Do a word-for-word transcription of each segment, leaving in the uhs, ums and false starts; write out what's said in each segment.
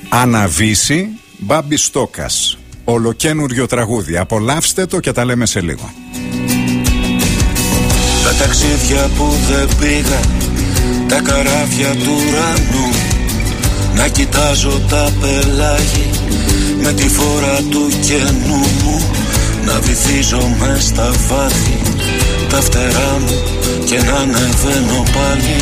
Αναβήσει, Μπάμπη Στόκας. Ολοκένουργιο τραγούδι. Απολαύστε το και τα λέμε σε λίγο. Τα ταξίδια που δεν πήγα, τα καράβια του ουρανού, να κοιτάζω τα πελάγι με τη φόρα του καινού μου, να βυθίζω μες στα βάθη τα φτερά μου και να ανεβαίνω πάλι.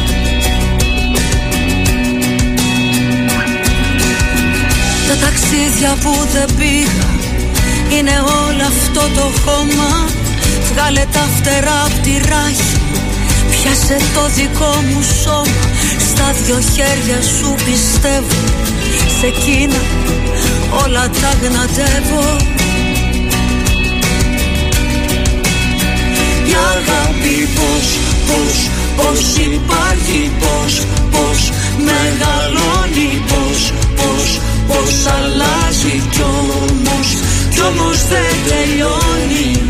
Τα ταξίδια που δεν πήγα είναι όλο αυτό το χώμα. Βγάλε τα φτερά απ' τη ράχη, πιάσε το δικό μου σώμα. Στα δυο χέρια σου πιστεύω, σε εκείνα όλα τα γνατεύω. Η αγάπη πως, πως, πως υπάρχει, πως, πως μεγαλώνει, πως, πως, πως αλλάζει κι όμως, κι όμως δεν τελειώνει.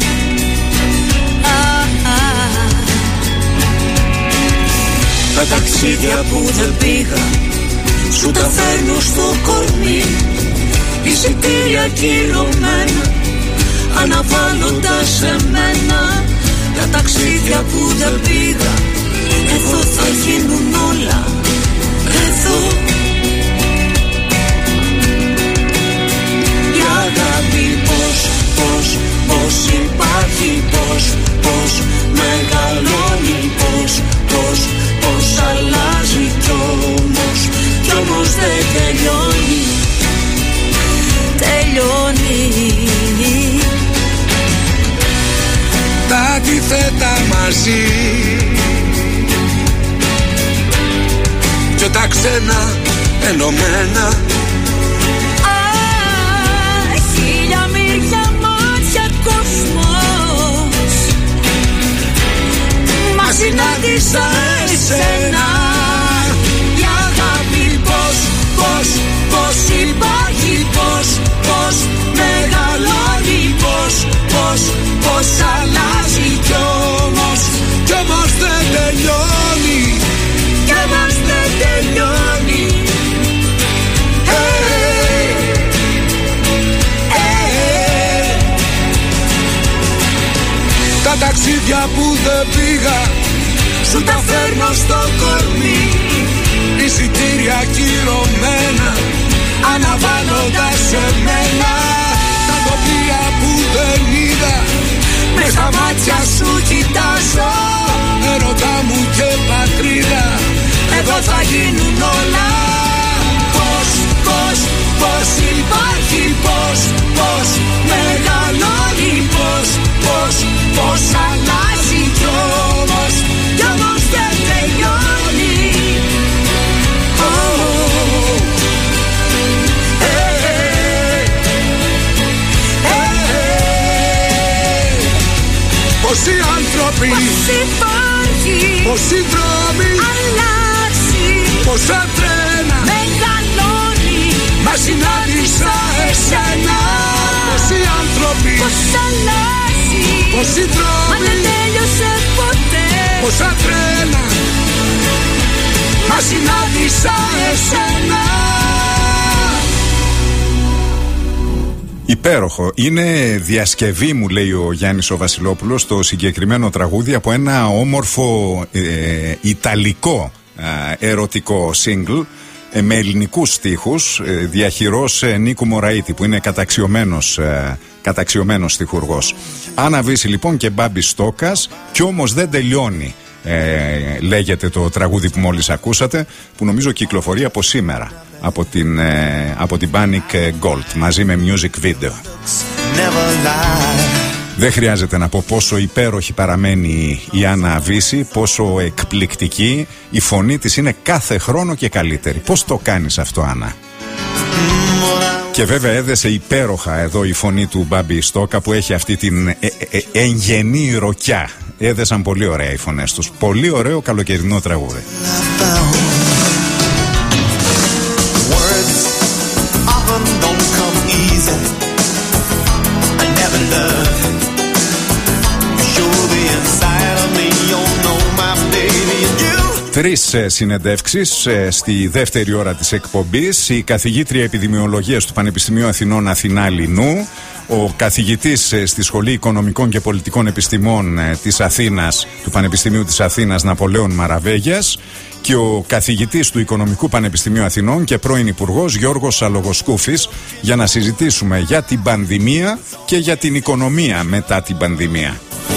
Τα ταξίδια που δεν πήγα, σου τα φέρνω στο κορμί. Εισιτήρια κυρωμένα, αναβάλλοντας εμένα. Τα ταξίδια που δεν πήγα, εδώ θα γίνουν όλα, εδώ. Η αγάπη πως, πως, πως υπάρχει, πως, πως μεγαλώνει, πως, πως, πως αλλάζει κι όμως, κι όμως δεν τελειώνει, τελειώνει. Τα αντίθετα μαζί κι τα ξένα ενωμένα. Α, χίλια μύρια μάτια κόσμος, μα συνάντησα εσένα. Η αγάπη πως, πως, πως υπάρχει, πως, πως μεγαλώνει, πως, πως, πως αλλάζει κι όμως, κι όμως δεν τελειώνει, κι όμως δεν τελειώνει. Hey, hey. Τα ταξίδια που δεν πήγα, σου τα φέρνω στο κορμί. Εισιτήρια κυρωμένα, αναβάλλοντας εμένα. Τα τοπία που δεν είδα, μες στα μάτια σου κοιτάζω. Έρωτά μου και πατρίδα, εδώ θα γίνουν όλα. Πώς, πώς, πώς υπάρχει, πώς, πώς μεγαλώνει, πώς, πώς, πώς αλλάζει κι όμως, κι όμως δεν τελειώνει. Oh, hey, hey, hey. Πόσοι άνθρωποι, πώς υπάρχει, πόσοι δρόμοι, αλλάζει, πόσα τρένα μεγαλώνει, μα συνάντησα εσένα. Πόσοι άνθρωποι, πώς αλλάζει, πόσοι μα δρόμοι, δεν τέλειωσε ποτέ, πόσα τρένα μα συνάντησα εσένα. Υπέροχο. Είναι διασκευή, μου λέει ο Γιάννης ο Βασιλόπουλος, το συγκεκριμένο τραγούδι από ένα όμορφο ε, ιταλικό ε, ερωτικό single ε, με ελληνικούς στίχους, ε, διαχειρός ε, Νίκου Μωραΐτη, που είναι καταξιωμένος, ε, καταξιωμένος στιχουργός. Άννα Βύση λοιπόν και Μπάμπη Στόκας, κι όμως δεν τελειώνει. Ε, λέγεται το τραγούδι που μόλις ακούσατε, που νομίζω κυκλοφορεί από σήμερα από την, ε, από την Panic Gold μαζί με music video. Δεν χρειάζεται να πω πόσο υπέροχη παραμένει η Άννα Βύση, πόσο εκπληκτική. Η φωνή της είναι κάθε χρόνο και καλύτερη. Πώς το κάνεις αυτό, Άννα? Και βέβαια έδεσε υπέροχα εδώ η φωνή του Μπάμπη Στόκα, που έχει αυτή την ε, ε, ε, εγγενή ροκιά. Έδεσαν πολύ ωραία οι φωνές τους. Πολύ ωραίο καλοκαιρινό τραγούδι. Τρεις συνεντεύξεις στη δεύτερη ώρα της εκπομπής. Η καθηγήτρια επιδημιολογίας του Πανεπιστημίου Αθηνών Αθηνά Λινού, ο καθηγητής στη Σχολή Οικονομικών και Πολιτικών Επιστημών της Αθήνας, του Πανεπιστημίου της Αθήνας, Ναπολέων Μαραβέγιας, και ο καθηγητής του Οικονομικού Πανεπιστημίου Αθηνών και πρώην Υπουργός Γιώργος Σαλογοσκούφης, για να συζητήσουμε για την πανδημία και για την οικονομία μετά την πανδημία.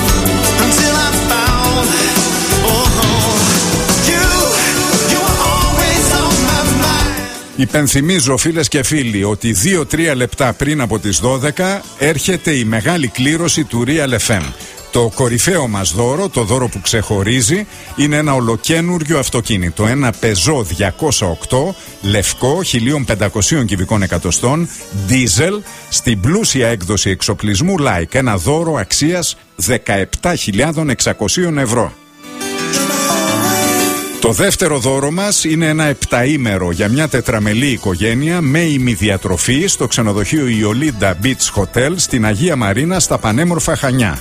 Υπενθυμίζω, φίλες και φίλοι, ότι δύο τρία λεπτά πριν από τις δώδεκα έρχεται η μεγάλη κλήρωση του Real εφ εμ. Το κορυφαίο μας δώρο, το δώρο που ξεχωρίζει, είναι ένα ολοκένουργιο αυτοκίνητο. Ένα Peugeot διακόσια οκτώ, λευκό, χίλια πεντακόσια κυβικών εκατοστών, diesel, στην πλούσια έκδοση εξοπλισμού Like. Ένα δώρο αξίας δεκαεπτά χιλιάδες εξακόσια ευρώ. Το δεύτερο δώρο μας είναι ένα επταήμερο για μια τετραμελή οικογένεια με ημιδιατροφή στο ξενοδοχείο Ιολίντα Beach Hotel στην Αγία Μαρίνα στα πανέμορφα Χανιά.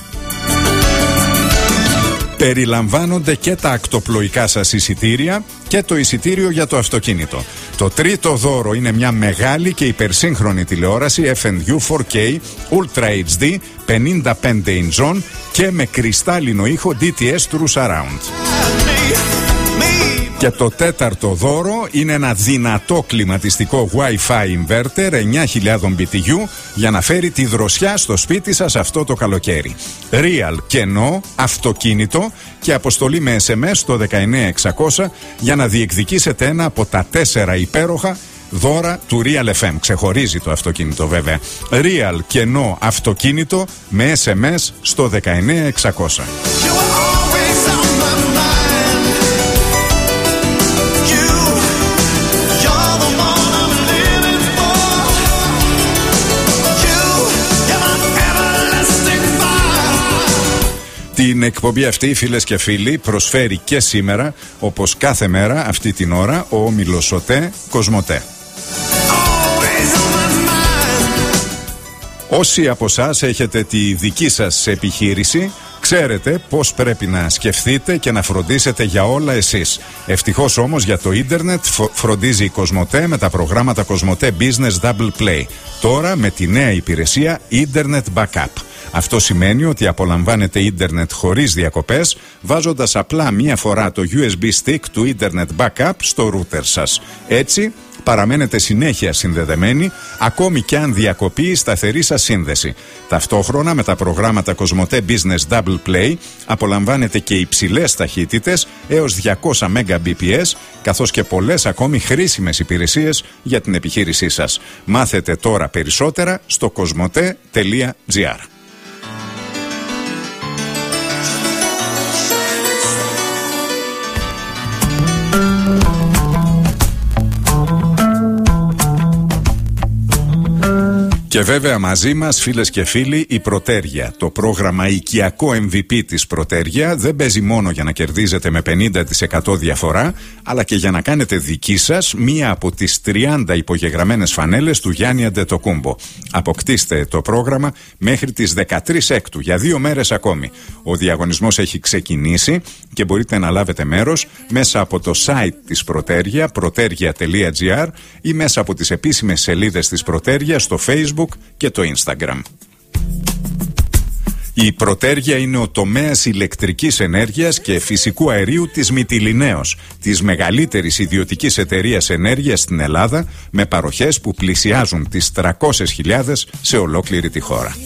Περιλαμβάνονται και τα ακτοπλοϊκά σας εισιτήρια και το εισιτήριο για το αυτοκίνητο. Το τρίτο δώρο είναι μια μεγάλη και υπερσύγχρονη τηλεόραση εφ εν γιου φορ κέι Ultra έιτς ντι πενήντα πέντε ιντσών και με κρυστάλλινο ήχο ντι τι ες True Surround. Και το τέταρτο δώρο είναι ένα δυνατό κλιματιστικό Wi-Fi inverter εννιά χιλιάδες μπι τι γιου για να φέρει τη δροσιά στο σπίτι σας αυτό το καλοκαίρι. Real κενό, αυτοκίνητο και αποστολή με ες εμ ες στο δεκαεννιά εξακόσια για να διεκδικήσετε ένα από τα τέσσερα υπέροχα δώρα του Real εφ εμ. Ξεχωρίζει το αυτοκίνητο βέβαια. Real κενό αυτοκίνητο με ες εμ ες στο δεκαεννιά εξακόσια. Την εκπομπή αυτή, φίλες και φίλοι, προσφέρει και σήμερα, όπως κάθε μέρα αυτή την ώρα, ο όμιλος ΟΤΕ Κοσμοτέ. Όσοι από εσάς έχετε τη δική σας επιχείρηση, ξέρετε πώς πρέπει να σκεφτείτε και να φροντίσετε για όλα εσείς. Ευτυχώς όμως για το ίντερνετ φροντίζει η Κοσμοτέ με τα προγράμματα Κοσμοτέ Business Double Play. Τώρα με τη νέα υπηρεσία Internet Backup. Αυτό σημαίνει ότι απολαμβάνετε ίντερνετ χωρίς διακοπές, βάζοντας απλά μία φορά το γιου ες μπι stick του Internet Backup στο router σας. Έτσι παραμένετε συνέχεια συνδεδεμένοι, ακόμη και αν διακοπεί η σταθερή σας σύνδεση. Ταυτόχρονα με τα προγράμματα Κοσμοτέ Business Double Play απολαμβάνετε και υψηλές ταχύτητες έως διακόσια Mbps, καθώς και πολλές ακόμη χρήσιμες υπηρεσίες για την επιχείρησή σας. Μάθετε τώρα περισσότερα στο κοσμοτέ τελεία τζι άρ. Και βέβαια μαζί μας, φίλες και φίλοι, η Πρωτέργεια. Το πρόγραμμα οικιακό εμ βι πι της Πρωτέργεια δεν παίζει μόνο για να κερδίζετε με πενήντα τοις εκατό διαφορά, αλλά και για να κάνετε δική σας μία από τις τριάντα υπογεγραμμένες φανέλες του Γιάννη Αντετοκούμπο. Αποκτήστε το πρόγραμμα μέχρι τις δεκατρείς Έκτου για δύο μέρες ακόμη. Ο διαγωνισμός έχει ξεκινήσει και μπορείτε να λάβετε μέρος μέσα από το site της Πρωτέργεια, πρωτέργεια τελεία τζι άρ, ή μέσα από τις επίσημες σελίδες της Πρωτέργεια στο Facebook και το Instagram. Η Πρωτέργεια είναι ο τομέας ηλεκτρικής ενέργειας και φυσικού αερίου της Μυτιληναίος, της μεγαλύτερης ιδιωτικής εταιρείας ενέργειας στην Ελλάδα, με παροχές που πλησιάζουν τις τριακόσιες χιλιάδες σε ολόκληρη τη χώρα.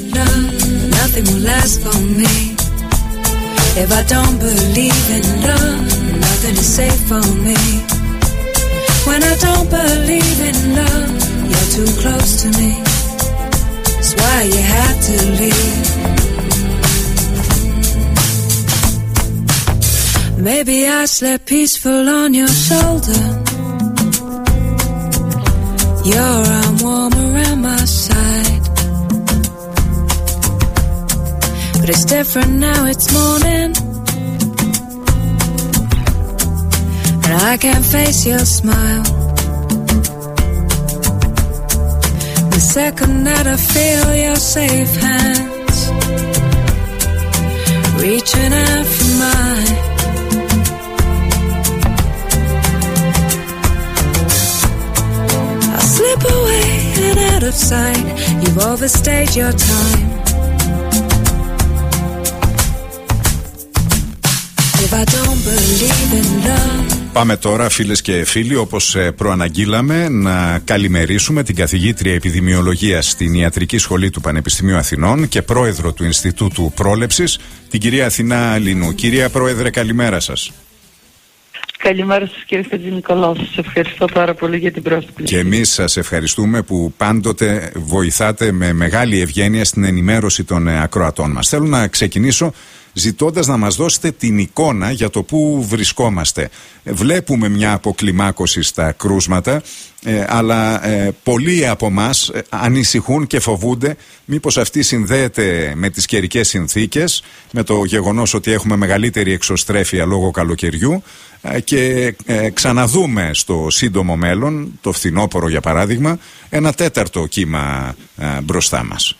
You're too close to me. That's why you had to leave. Maybe I slept peaceful on your shoulder. Your arm warm around my side. But it's different now, it's morning. And I can't face your smile. The second that I feel your safe hands reaching out for mine, sign. You've overstayed your time. If I don't believe in love. Πάμε τώρα, φίλες και φίλοι, όπως προαναγγείλαμε, να καλημερίσουμε την καθηγήτρια επιδημιολογίας στην Ιατρική Σχολή του Πανεπιστημίου Αθηνών και πρόεδρο του Ινστιτούτου Πρόλεψης, την κυρία Αθηνά Λινού. Κυρία Πρόεδρε, καλημέρα σας. Καλημέρα σας, κύριε Χατζηνικολάου. Σας ευχαριστώ πάρα πολύ για την πρόσκληση. Και εμείς σας ευχαριστούμε που πάντοτε βοηθάτε με μεγάλη ευγένεια στην ενημέρωση των ακροατών μας. Θέλω να ξεκινήσω ζητώντας να μας δώσετε την εικόνα για το πού βρισκόμαστε. Βλέπουμε μια αποκλιμάκωση στα κρούσματα, ε, αλλά ε, πολλοί από εμάς ε, ανησυχούν και φοβούνται μήπως αυτή συνδέεται με τις καιρικές συνθήκες, με το γεγονός ότι έχουμε μεγαλύτερη εξωστρέφεια λόγω καλοκαιριού ε, και ε, ξαναδούμε στο σύντομο μέλλον, το φθινόπωρο για παράδειγμα, ένα τέταρτο κύμα ε, μπροστά μας.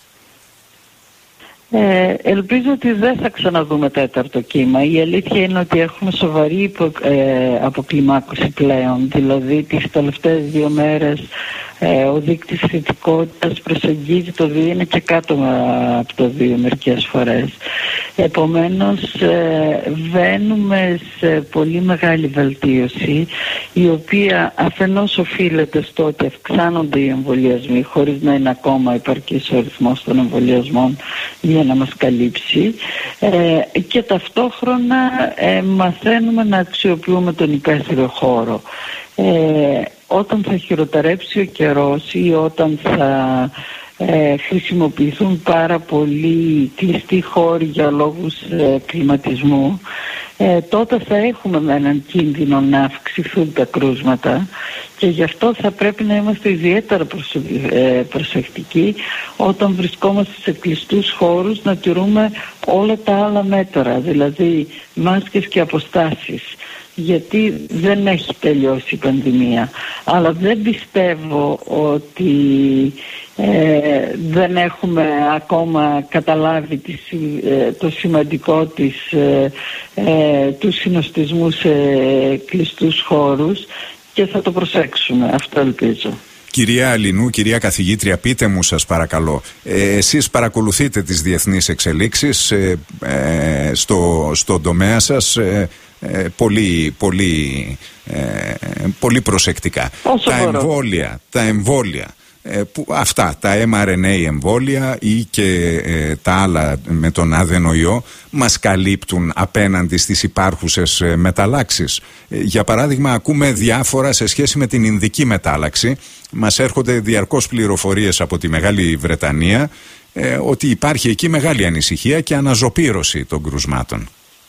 Ε, ελπίζω ότι δεν θα ξαναδούμε τέταρτο κύμα. Η αλήθεια είναι ότι έχουμε σοβαρή υπο, ε, αποκλιμάκωση πλέον. Δηλαδή τις τελευταίες δύο μέρες ε, ο δείκτης θετικότητας προσεγγίζει το δύο, είναι και κάτω από το δύο μερικές φορές. Επομένως ε, βαίνουμε σε πολύ μεγάλη βελτίωση, η οποία αφενός οφείλεται στο ότι αυξάνονται οι εμβολιασμοί χωρίς να είναι ακόμα υπαρκής ο αριθμός των εμβολιασμών για να μας καλύψει, ε, και ταυτόχρονα ε, μαθαίνουμε να αξιοποιούμε τον υπαίθριο χώρο. Ε, όταν θα χειροτερέψει ο καιρός ή όταν θα ε, χρησιμοποιηθούν πάρα πολύ κλειστοί χώροι για λόγους ε, κλιματισμού, ε, τότε θα έχουμε με έναν κίνδυνο να αυξηθούν τα κρούσματα, και γι' αυτό θα πρέπει να είμαστε ιδιαίτερα προσεκτικοί όταν βρισκόμαστε σε κλειστούς χώρους, να τηρούμε όλα τα άλλα μέτρα, δηλαδή μάσκες και αποστάσεις, γιατί δεν έχει τελειώσει η πανδημία. Αλλά δεν πιστεύω ότι ε, δεν έχουμε ακόμα καταλάβει τη, ε, το σημαντικό της, ε, ε, του συνοστισμού σε κλειστούς χώρους, και θα το προσέξουμε. Αυτό ελπίζω. Κυρία Λινού, κυρία καθηγήτρια, πείτε μου σας παρακαλώ, ε, εσείς παρακολουθείτε τις διεθνείς εξελίξεις ε, ε, στο, στον τομέα σας ε, ε, πολύ, πολύ, ε, πολύ προσεκτικά. Όσο τα μπορώ. εμβόλια, τα εμβόλια ε, που, αυτά, τα εμ αρ εν έι εμβόλια ή και ε, τα άλλα με τον αδενοϊό, μας καλύπτουν απέναντι στις υπάρχουσες ε, μεταλλάξεις. Ε, για παράδειγμα, ακούμε διάφορα σε σχέση με την Ινδική μετάλλαξη. Μας έρχονται διαρκώς πληροφορίες από τη Μεγάλη Βρετανία ε, ότι υπάρχει εκεί μεγάλη ανησυχία και αναζωπήρωση των κρουσμάτων.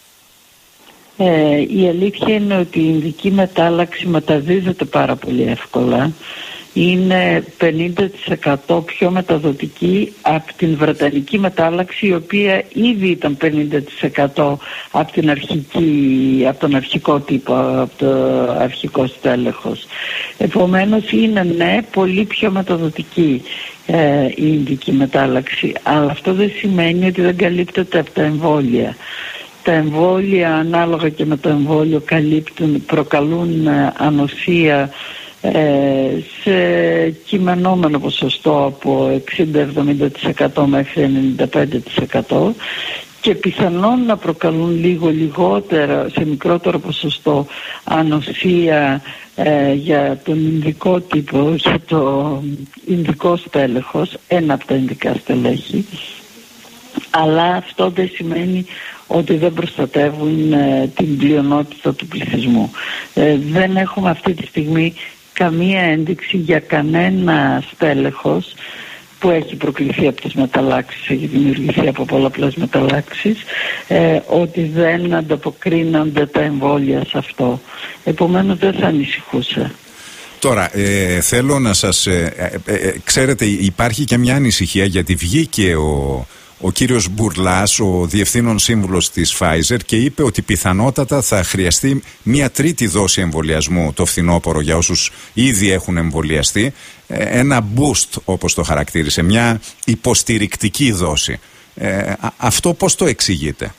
Ε, η αλήθεια είναι ότι η Ινδική μετάλλαξη μεταδίδεται πάρα πολύ εύκολα. Είναι πενήντα τοις εκατό πιο μεταδοτική από την Βρετανική μετάλλαξη, η οποία ήδη ήταν πενήντα τοις εκατό από, την αρχική, από τον αρχικό τύπο, από το αρχικό στέλεχος. Επομένως είναι ναι πολύ πιο μεταδοτική ε, η Ινδική μετάλλαξη, αλλά αυτό δεν σημαίνει ότι δεν καλύπτεται από τα εμβόλια. Τα εμβόλια, ανάλογα και με το εμβόλιο, καλύπτουν, προκαλούν ε, ανοσία σε κειμενόμενο ποσοστό από εξήντα με εβδομήντα τοις εκατό μέχρι ενενήντα πέντε τοις εκατό, και πιθανόν να προκαλούν λίγο λιγότερα, σε μικρότερο ποσοστό, ανοσία ε, για τον Ινδικό τύπο, για το Ινδικό στέλεχος, ένα από τα Ινδικά στελέχη, αλλά αυτό δεν σημαίνει ότι δεν προστατεύουν ε, την πλειονότητα του πληθυσμού. Ε, δεν έχουμε αυτή τη στιγμή καμία ένδειξη για κανένα στέλεχος που έχει προκληθεί από τις μεταλλάξεις, έχει δημιουργηθεί από πολλαπλές μεταλλάξεις, ε, ότι δεν ανταποκρίνονται τα εμβόλια σε αυτό. Επομένως δεν θα ανησυχούσα. Τώρα, ε, θέλω να σας... Ε, ε, ε, ξέρετε, υπάρχει και μια ανησυχία, γιατί βγήκε ο... ο κύριος Μπουρλάς, ο διευθύνων σύμβουλος της Pfizer, και είπε ότι πιθανότατα θα χρειαστεί μια τρίτη δόση εμβολιασμού το φθινόπωρο για όσους ήδη έχουν εμβολιαστεί, ένα boost όπως το χαρακτήρισε, μια υποστηρικτική δόση. Ε, αυτό πώς το εξηγείτε?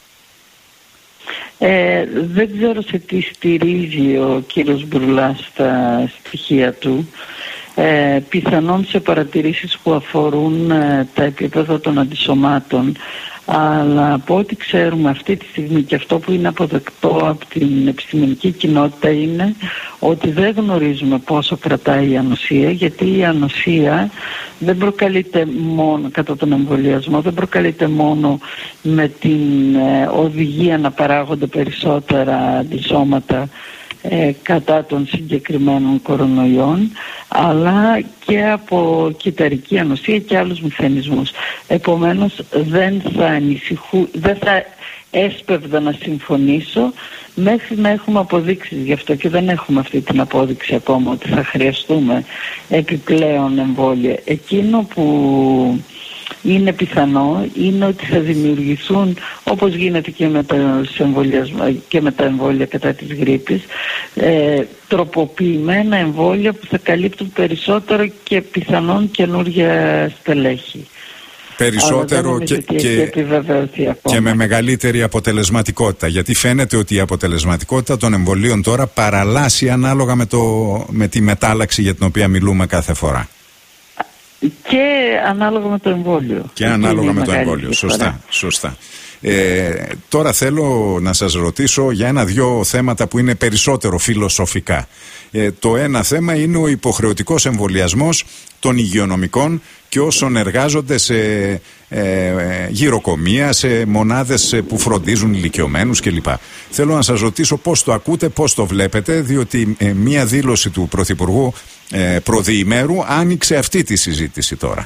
Ε, δεν ξέρω σε τι στηρίζει ο κύριος Μπουρλάς τα στοιχεία του. ε, πιθανόν σε παρατηρήσεις που αφορούν ε, τα επίπεδα των αντισωμάτων. Αλλά από ό,τι ξέρουμε αυτή τη στιγμή και αυτό που είναι αποδεκτό από την επιστημονική κοινότητα είναι ότι δεν γνωρίζουμε πόσο κρατάει η ανοσία, γιατί η ανοσία δεν προκαλείται μόνο κατά τον εμβολιασμό, δεν προκαλείται μόνο με την ε, οδηγία να παράγονται περισσότερα αντισώματα Ε, κατά των συγκεκριμένων κορονοϊών, αλλά και από κυταρική ανοσία και άλλους μηχανισμούς. Επομένως δεν θα ανησυχού, δεν θα έσπευδα να συμφωνήσω μέχρι να έχουμε αποδείξεις γι' αυτό, και δεν έχουμε αυτή την απόδειξη ακόμα ότι θα χρειαστούμε επιπλέον εμβόλια. Εκείνο που είναι πιθανό είναι ότι θα δημιουργηθούν, όπως γίνεται και με τα, και με τα εμβόλια κατά της γρίπης, ε, τροποποιημένα εμβόλια που θα καλύπτουν περισσότερο και πιθανόν καινούργια στελέχη. Περισσότερο και, και, και με μεγαλύτερη αποτελεσματικότητα, γιατί φαίνεται ότι η αποτελεσματικότητα των εμβολίων τώρα παραλλάσσει ανάλογα με, το, με τη μετάλλαξη για την οποία μιλούμε κάθε φορά. Και ανάλογα με το εμβόλιο. Και ανάλογα με το εμβόλιο. Σωστά, σωστά. Ε, τώρα θέλω να σας ρωτήσω για ένα-δυο θέματα που είναι περισσότερο φιλοσοφικά. Ε, το ένα θέμα είναι ο υποχρεωτικός εμβολιασμός των υγειονομικών και όσων εργάζονται σε ε, γυροκομεία, σε μονάδες που φροντίζουν ηλικιωμένους κλπ. Θέλω να σας ρωτήσω πώς το ακούτε, πώς το βλέπετε, διότι ε, μία δήλωση του Πρωθυπουργού ε, προδιημέρου άνοιξε αυτή τη συζήτηση τώρα.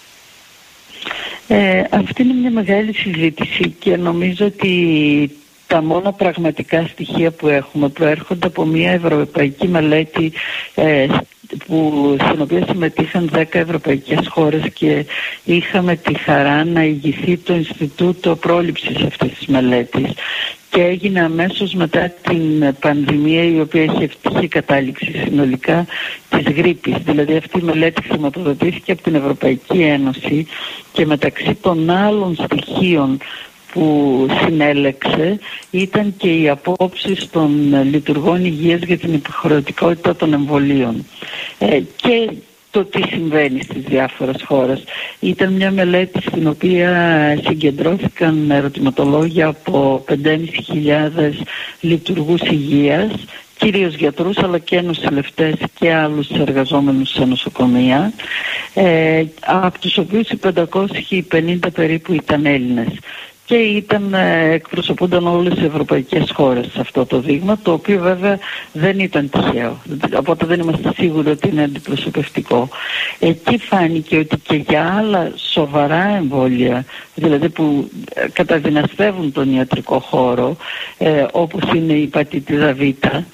Ε, αυτή είναι μια μεγάλη συζήτηση και νομίζω ότι τα μόνα πραγματικά στοιχεία που έχουμε προέρχονται από μια ευρωπαϊκή μελέτη ε, που, στην οποία συμμετείχαν δέκα ευρωπαϊκές χώρες και είχαμε τη χαρά να ηγηθεί το Ινστιτούτο Πρόληψης αυτής της μελέτης, και έγινε αμέσως μετά την πανδημία, η οποία έχει ευτυχή κατάληξη συνολικά της γρίπης. Δηλαδή αυτή η μελέτη χρηματοδοτήθηκε από την Ευρωπαϊκή Ένωση και μεταξύ των άλλων στοιχείων που συνέλεξε ήταν και οι απόψεις των λειτουργών υγείας για την υποχρεωτικότητα των εμβολίων. Ε, και το τι συμβαίνει στις διάφορες χώρες. Ήταν μια μελέτη στην οποία συγκεντρώθηκαν ερωτηματολόγια από πέντε χιλιάδες πεντακόσιους λειτουργούς υγείας, κυρίως γιατρούς αλλά και νοσηλευτές και άλλους εργαζόμενους σε νοσοκομεία, ε, από τους οποίους οι πεντακόσιοι πενήντα περίπου ήταν Έλληνες. Και ήταν, εκπροσωπούνταν όλες οι ευρωπαϊκές χώρες σε αυτό το δείγμα, το οποίο βέβαια δεν ήταν τυχαίο. Οπότε δεν είμαστε σίγουροι ότι είναι αντιπροσωπευτικό. Εκεί φάνηκε ότι και για άλλα σοβαρά εμβόλια, δηλαδή που καταδυναστεύουν τον ιατρικό χώρο, ε, όπως είναι η πατήτιδα Β,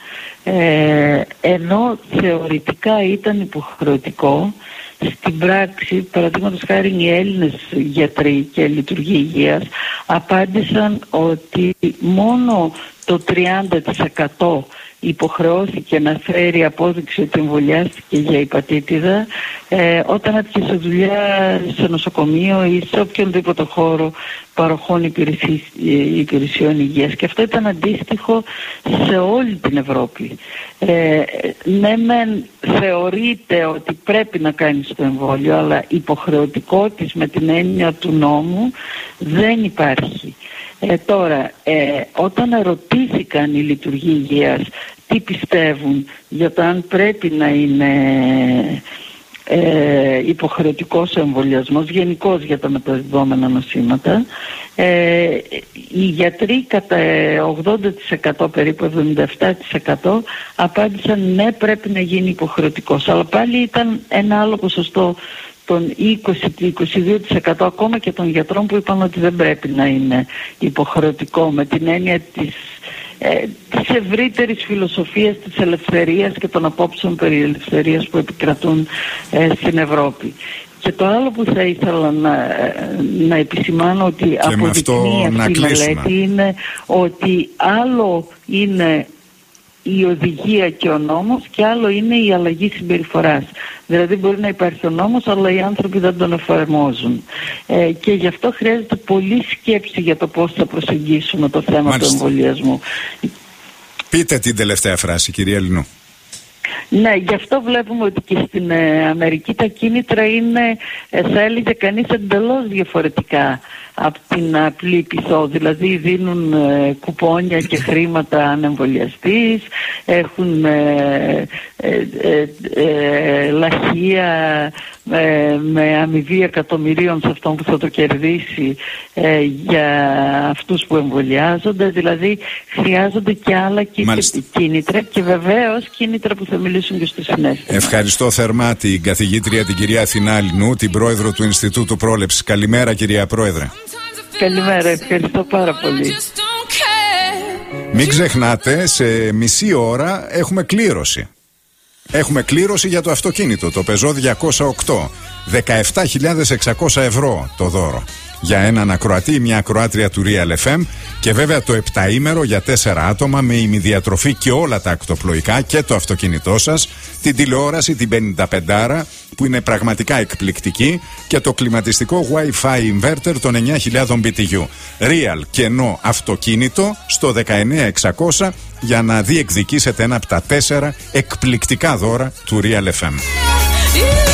ε, ενώ θεωρητικά ήταν υποχρεωτικό, στην πράξη, παραδείγματος χάρη, οι Έλληνες γιατροί και λειτουργοί υγείας απάντησαν ότι μόνο το τριάντα τοις εκατό υποχρεώθηκε να φέρει απόδειξη ότι εμβολιάστηκε για υπατήτιδα ε, όταν έτυχε σε δουλειά σε νοσοκομείο ή σε οποιονδήποτε χώρο παροχών υπηρεσιών υγείας, και αυτό ήταν αντίστοιχο σε όλη την Ευρώπη. Ε, ναι, μεν θεωρείται ότι πρέπει να κάνεις το εμβόλιο, αλλά υποχρεωτικό της με την έννοια του νόμου δεν υπάρχει. Ε, τώρα, ε, όταν ερωτήθηκαν οι λειτουργοί υγείας τι πιστεύουν για το αν πρέπει να είναι ε, υποχρεωτικός εμβολιασμός γενικώς για τα μεταδιδόμενα νοσήματα, ε, οι γιατροί κατά ογδόντα τοις εκατό περίπου, εβδομήντα επτά τοις εκατό απάντησαν ναι, πρέπει να γίνει υποχρεωτικός, αλλά πάλι ήταν ένα άλλο ποσοστό των είκοσι με είκοσι δύο τοις εκατό ακόμα και των γιατρών που είπαν ότι δεν πρέπει να είναι υποχρεωτικό, με την έννοια της, ε, της ευρύτερης φιλοσοφίας της ελευθερίας και των απόψεων περί ελευθερίας που επικρατούν ε, στην Ευρώπη. Και το άλλο που θα ήθελα να, να επισημάνω ότι και αποδεικνύει αυτή η μελέτη είναι ότι άλλο είναι η οδηγία και ο νόμος και άλλο είναι η αλλαγή συμπεριφοράς. Δηλαδή μπορεί να υπάρχει ο νόμος αλλά οι άνθρωποι δεν τον εφαρμόζουν. Ε, και γι' αυτό χρειάζεται πολλή σκέψη για το πώς θα προσεγγίσουμε το θέμα Μάλιστα. του εμβολιασμού. Πείτε την τελευταία φράση, κυρία Λινού. Ναι, γι' αυτό βλέπουμε ότι και στην ε, Αμερική τα κίνητρα είναι, ε, θα έλεγε κανείς, εντελώς διαφορετικά από την απλή πειθό. Δηλαδή δίνουν ε, κουπόνια και χρήματα αν εμβολιαστείς, έχουν ε, ε, ε, ε, λαχεία ε, με αμοιβή εκατομμυρίων σε αυτόν που θα το κερδίσει ε, για αυτούς που εμβολιάζονται. Δηλαδή χρειάζονται και άλλα κίνητρα και βεβαίως κίνητρα που θα μιλήσουν και στο συνέστημα. Ευχαριστώ θερμά την καθηγήτρια την κυρία Αθηνά Λινού, την πρόεδρο του Ινστιτούτου Πρόλεψης. Καλημέρα κυρία Πρόεδρε. Καλημέρα, ευχαριστώ πάρα πολύ. Μην ξεχνάτε, σε μισή ώρα έχουμε κλήρωση. Έχουμε κλήρωση για το αυτοκίνητο, το Peugeot διακόσια οκτώ. δεκαεπτά χιλιάδες εξακόσια ευρώ το δώρο. Για έναν ακροατή ή μια ακροάτρια του Real εφ εμ και βέβαια το επταήμερο για τέσσερα άτομα με ημιδιατροφή και όλα τα ακτοπλοϊκά και το αυτοκίνητό σας, την τηλεόραση, την πενήντα πέντε που είναι πραγματικά εκπληκτική και το κλιματιστικό Wi-Fi inverter των εννιά χιλιάδες μπι τι γιου. Real κενό αυτοκίνητο στο δεκαεννιά εξακόσια για να διεκδικήσετε ένα από τα τέσσερα εκπληκτικά δώρα του Real εφ εμ.